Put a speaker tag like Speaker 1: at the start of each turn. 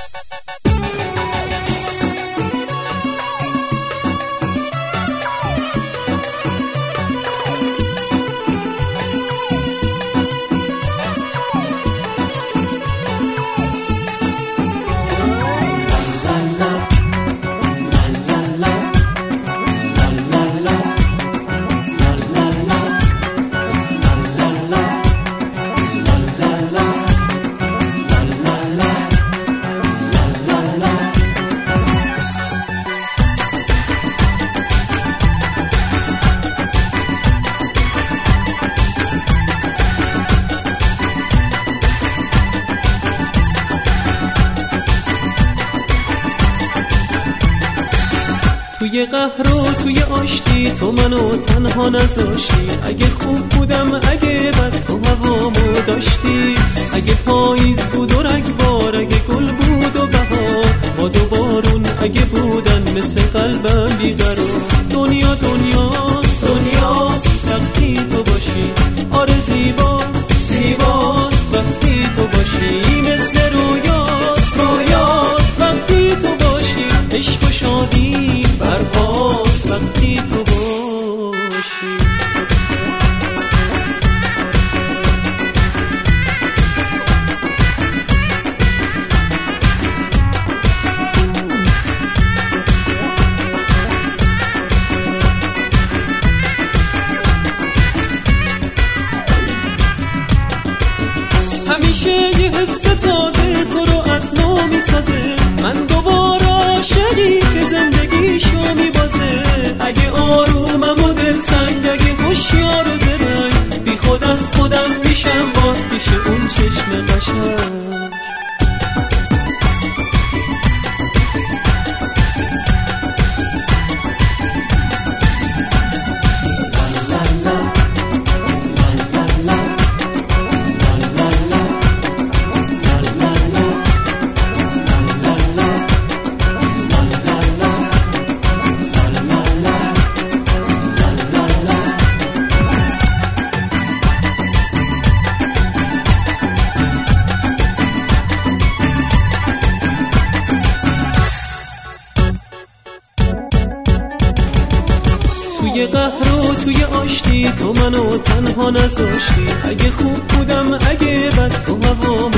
Speaker 1: توی قهر و توی آشتی تو منو تنها نذاشتی. اگه خوب بودم اگه بد تو هوامو داشتی. اگه پاییز بود و رگبار، اگه گل بود و بهار، باد و بارون اگه بودن مثل قلبم بیقرار. دنیا دنیاست دنیاست وقتی تو باشی. آره زیباست زیباست وقتی تو باشی. مثل رویاست رویاست وقتی تو باشی. عشق و شادی برپاست وقتی تو باشی. همیشه یه حس تازه تو رو از نو میسازه. من دوباره عاشقی که زندگیشو میبازه. اگه آرومم و دل سنگ، اگه هوشیار و زرنگ، بی خود از خودم میشم باز پیش اون چشم قشنگ. توی قهر و توی آشتی تو منو تنها نذاشتی. اگه خوب بودم اگه بد تو هوامو